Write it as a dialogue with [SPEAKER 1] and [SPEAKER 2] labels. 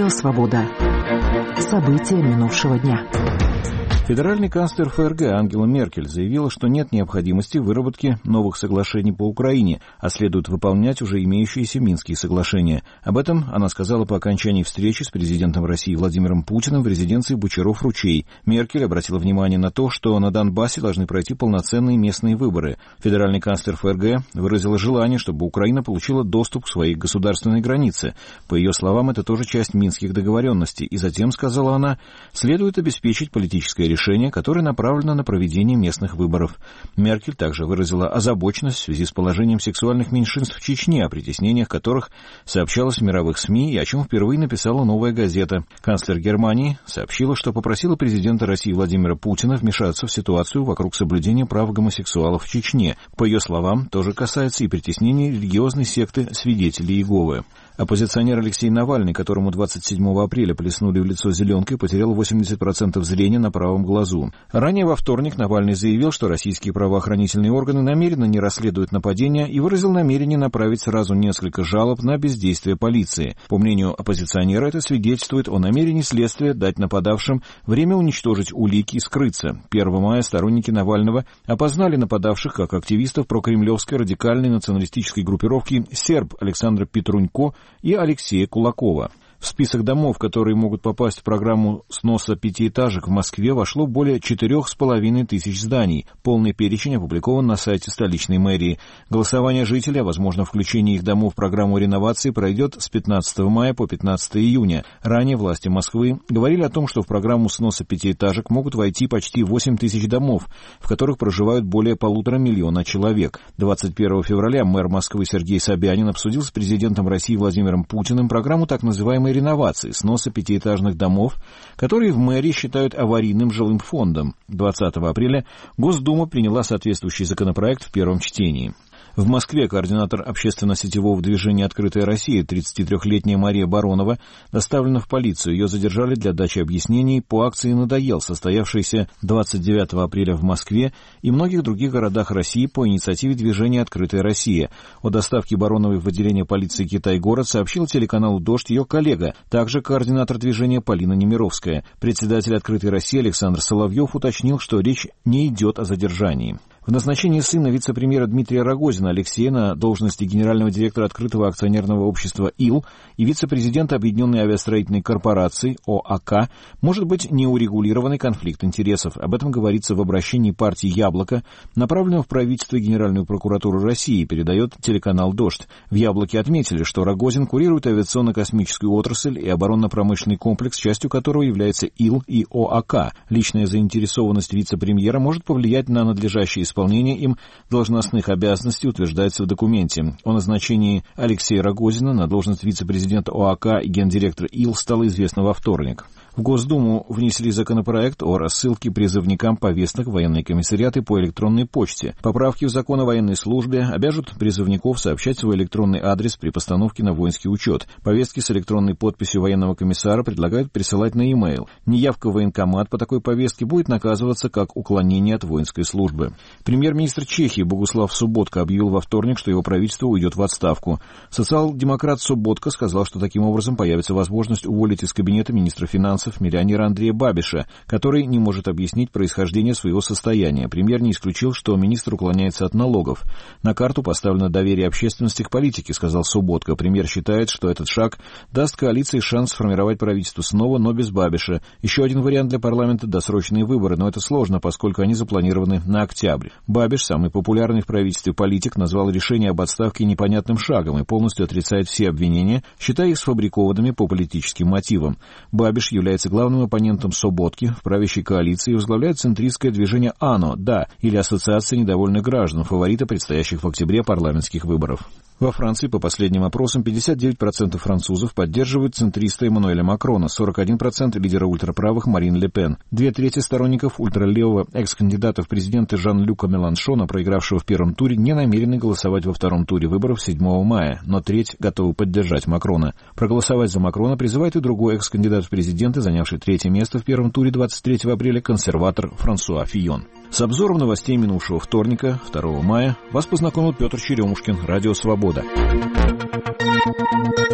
[SPEAKER 1] Радио «Свобода». События минувшего дня.
[SPEAKER 2] Федеральный канцлер ФРГ Ангела Меркель заявила, что нет необходимости в выработке новых соглашений по Украине, а следует выполнять уже имеющиеся Минские соглашения. Об этом она сказала по окончании встречи с президентом России Владимиром Путиным в резиденции Бочаров-Ручей. Меркель обратила внимание на то, что на Донбассе должны пройти полноценные местные выборы. Федеральный канцлер ФРГ выразила желание, чтобы Украина получила доступ к своей государственной границе. По ее словам, это тоже часть Минских договоренностей. И затем, сказала она, следует обеспечить политическое решение, которое направлено на проведение местных выборов. Меркель также выразила озабоченность в связи с положением сексуальных меньшинств в Чечне, о притеснениях которых сообщалось в мировых СМИ и о чем впервые написала «Новая газета». Канцлер Германии сообщила, что попросила президента России Владимира Путина вмешаться в ситуацию вокруг соблюдения прав гомосексуалов в Чечне. По ее словам, тоже касается и притеснений религиозной секты «Свидетели Иеговы». Оппозиционер Алексей Навальный, которому 27 апреля плеснули в лицо зеленкой, потерял 80% зрения на правом глазу. Ранее во вторник Навальный заявил, что российские правоохранительные органы намеренно не расследуют нападения и выразил намерение направить сразу несколько жалоб на бездействие полиции. По мнению оппозиционера, это свидетельствует о намерении следствия дать нападавшим время уничтожить улики и скрыться. 1 мая сторонники Навального опознали нападавших как активистов прокремлевской радикальной националистической группировки «Серб» Александра Петрунько и Алексея Кулакова. В список домов, которые могут попасть в программу сноса пятиэтажек в Москве, вошло более 4,5 тысяч зданий. Полный перечень опубликован на сайте столичной мэрии. Голосование жителей о возможном включении их домов в программу реновации пройдет с 15 мая по 15 июня. Ранее власти Москвы говорили о том, что в программу сноса пятиэтажек могут войти почти 8 тысяч домов, в которых проживают более 1,5 миллиона человек. 21 февраля мэр Москвы Сергей Собянин обсудил с президентом России Владимиром Путиным программу так называемой реновации, сноса пятиэтажных домов, которые в мэрии считают аварийным жилым фондом. 20 апреля Госдума приняла соответствующий законопроект в первом чтении. В Москве координатор общественно-сетевого движения «Открытая Россия» 33-летняя Мария Баронова доставлена в полицию. Ее задержали для дачи объяснений по акции «Надоел», состоявшейся 29 апреля в Москве и многих других городах России по инициативе движения «Открытая Россия». О доставке Бароновой в отделение полиции «Китай-город» сообщил телеканалу «Дождь» ее коллега, также координатор движения Полина Немировская. Председатель «Открытой России» Александр Соловьев уточнил, что речь не идет о задержании. В назначении сына вице-премьера Дмитрия Рогозина Алексея на должности генерального директора открытого акционерного общества «ИЛ» и вице-президента Объединенной авиастроительной корпорации ОАК может быть неурегулированный конфликт интересов. Об этом говорится в обращении партии «Яблоко», направленном в правительство и Генеральную прокуратуру России, передает телеканал «Дождь». В «Яблоке» отметили, что Рогозин курирует авиационно-космическую отрасль и оборонно-промышленный комплекс, частью которого является ИЛ и ОАК. Личная заинтересованность вице-премьера может повлиять на надлежащее исполнение им должностных обязанностей, утверждается в документе. О назначении Алексея Рогозина на должность вице-президента ОАК и гендиректора ИЛ стало известно во вторник. В Госдуму внесли законопроект о рассылке призывникам повесток в военные комиссариаты по электронной почте. Поправки в закон о военной службе обяжут призывников сообщать свой электронный адрес при постановке на воинский учет. Повестки с электронной подписью военного комиссара предлагают присылать на e-mail. Неявка в военкомат по такой повестке будет наказываться как уклонение от воинской службы. Премьер-министр Чехии Богуслав Соботка объявил во вторник, что его правительство уйдет в отставку. Социал-демократ Соботка сказал, что таким образом появится возможность уволить из кабинета министра финансов миллионера Андрея Бабиша, который не может объяснить происхождение своего состояния. Премьер не исключил, что министр уклоняется от налогов. На карту поставлено доверие общественности к политике, сказал Соботка. Премьер считает, что этот шаг даст коалиции шанс сформировать правительство снова, но без Бабиша. Еще один вариант для парламента — досрочные выборы, но это сложно, поскольку они запланированы на октябрь. Бабиш, самый популярный в правительстве политик, назвал решение об отставке непонятным шагом и полностью отрицает все обвинения, считая их сфабрикованными по политическим мотивам. Бабиш является главным оппонентом Соботки в правящей коалиции и возглавляет центристское движение АНО, да, или Ассоциация недовольных граждан, фаворита предстоящих в октябре парламентских выборов. Во Франции, по последним опросам, 59% французов поддерживают центриста Эммануэля Макрона, 41% лидера ультраправых Марин Ле Пен. 2/3 сторонников ультралевого экс-кандидата в президенты Жан-Люка Меланшона, проигравшего в первом туре, не намерены голосовать во втором туре выборов 7 мая, но треть готовы поддержать Макрона. Проголосовать за Макрона призывает и другой экс-кандидат в президенты, занявший 3-е место в первом туре 23 апреля, консерватор Франсуа Фийон. С обзором новостей минувшего вторника, 2 мая, вас познакомил Петр Черемушкин, Радио «Свобода».